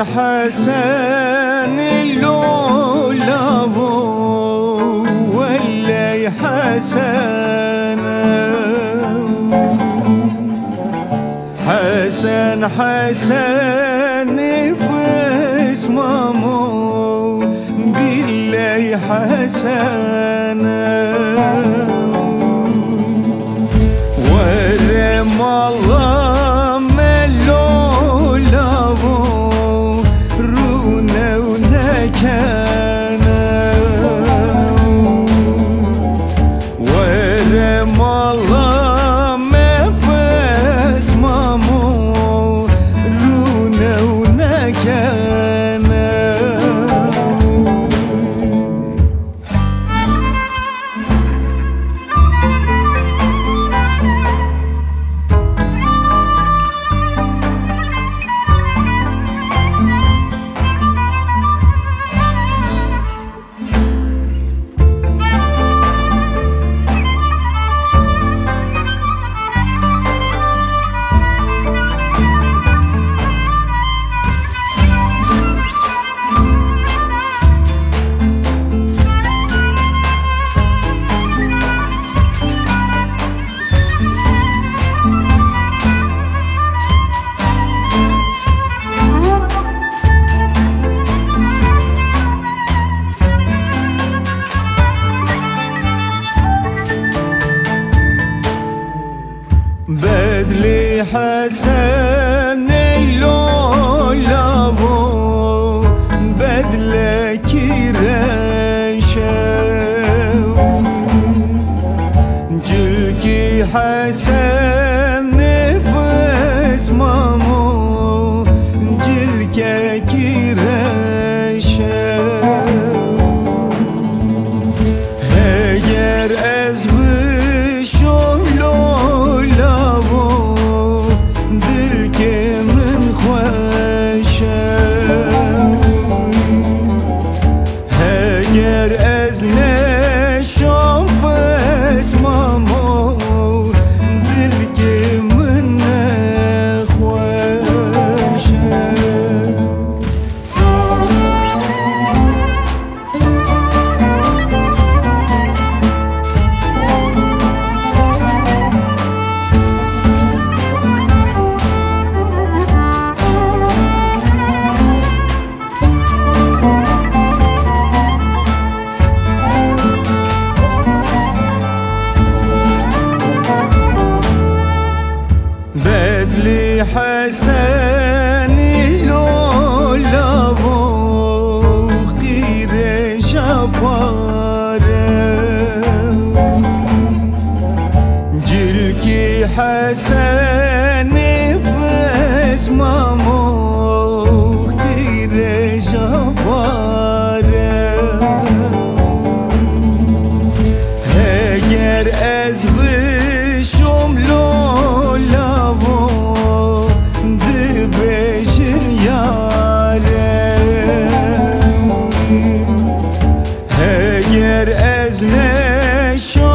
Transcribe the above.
حسن اللولو واللي حسن حسن حسن باسمه بالله حسن ورم الله ملوله رونا ونكانا ورم الله مباسمه رونا ونكانا بدلي حسن اللولو بدلك رشا جلكي حسن باسمه جلكك رشا اگر از بشم اگر از نشم باسمه دل که من نخوشه بدلي حسن اللولو خير شباره جلكي حسن باسمه خير شباره اگر از بشم اگر از نشم